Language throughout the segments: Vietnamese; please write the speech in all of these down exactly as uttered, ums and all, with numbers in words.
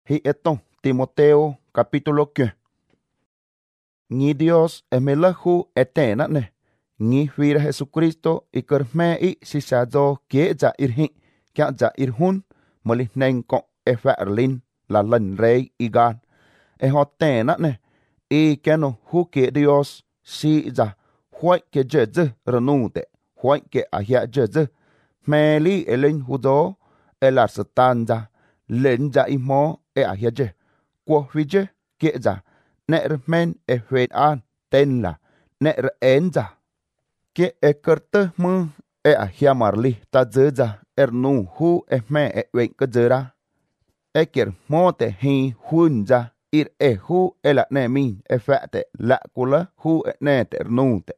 Hi eton Timoteo capítulo que. Ni Dios emelahu etena ne. Ni vira Jesucristo y kerme i si sa do kie ja irhi kya ja irhun moli nen ko e verlin la len rei igan e hotena ne i keno hu ke Dios si ja huai ke jeze renute huai ke ahia jeze meli elin hudo elar stanja len ja imo e ahia je ko vije ke ja ner men e vet an ten la ner enja ke e kerte mu e ahia marli ta zeja ernu hu e me e wen ke zera e ker mote hi hunja ir e hu e la ne min e fate la kula hu e ne ternute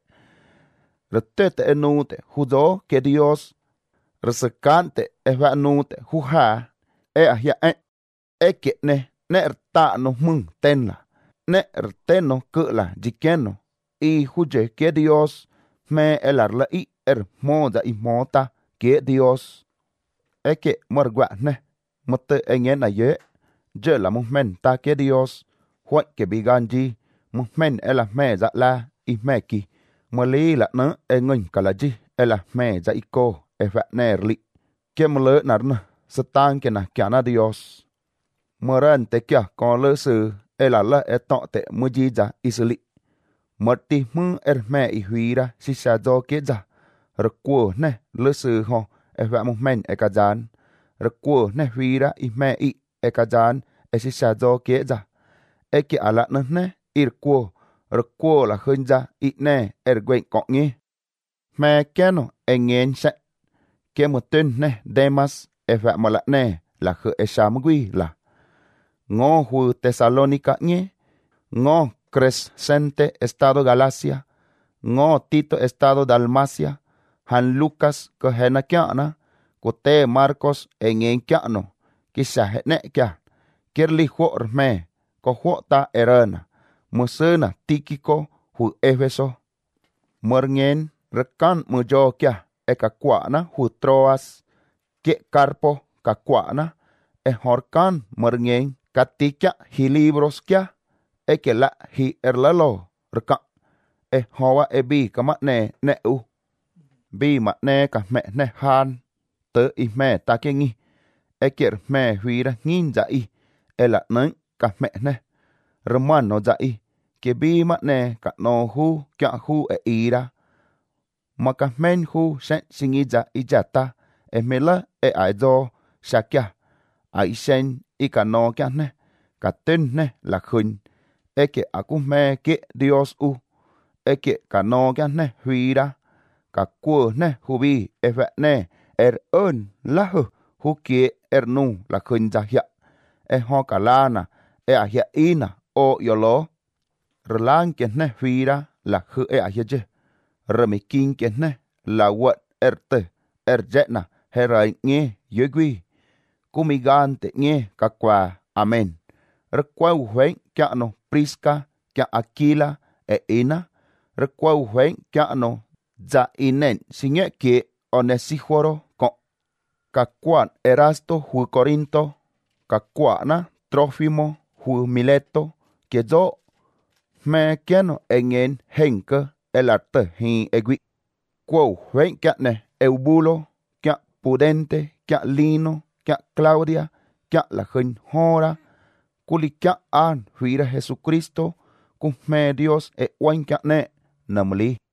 retete enute hudo ke Dios resecante e va nute hu ha e ahia e e ke ne ner ta no mun tenla ne erteno que la jikeno y huje que Dios me el arla y hermosa y mota que Dios e que morgua ne mote en aye je la mumen ta que Dios huat que biganji mumen el me za la y meki moli la no en un kalaji el me za iko e va nerli que mole narna satan que na kiana Dios moran te kya con le su el ala eto te mujija isli mati mu erme i huira si sa do ke ja reku ne le su ho e va mu men e kajan reku ne huira i me i e kajan e si sa do ke ja e ke ala ne ne ir ku reku la hunja i ne er gwen ko ngi me keno engen se ke mutun ne demas e va mala ne la khu e shamgui la ngo hu Tesalónica nye, ngo Crescente estado Galacia, ngo Tito estado Dalmacia, han Lucas que hena kiana, kote Marcos en en kiano, kisha hene kia, kirli huor me, ko huota erana, musena Tíquico hu Efeso, morngen rekan mujo kia, e kakwana hu Troas, ke Carpo kakwana, e horkan morngen katika hi libros kia e ke la hi erlalo reka e hoa e bi kama ne ne u bi ma ne ka me ne han te i me ta ke ngi e ker me huira ngin ja i e la nan ka me ne romano ja i ke bi ma ne ka no hu kya hu e ira ma ka men hu sen singi ja i jata e mela e aido shakya ai sen y ka no kya ne ka ten ne la khun e ke aku me ke Dios u e ke ka no kya ne huira ka ku ne hubi e va ne er un la hu hu ke er nu la khun ja ya e ho ka lana e a ya ina o yolo relan ke ne huira la hu e a je remikin ke ne la wat erte er jetna herai nge yegwi kumigante nge kakwa amen rekwau huen kya no Prisca kya Aquila e ina rekwau huen kya no za inen sinye ke Onesíforo ko kakwan Erasto hu Corinto kakwana Trófimo hu Mileto ke zo me kiano engen henke el arte hi egwi kwau huen kya ne Eubulo kya Pudente kya Lino kya Claudia kya la hun hora kuli kya an huira Jesucristo kum me Dios e wan kya ne namli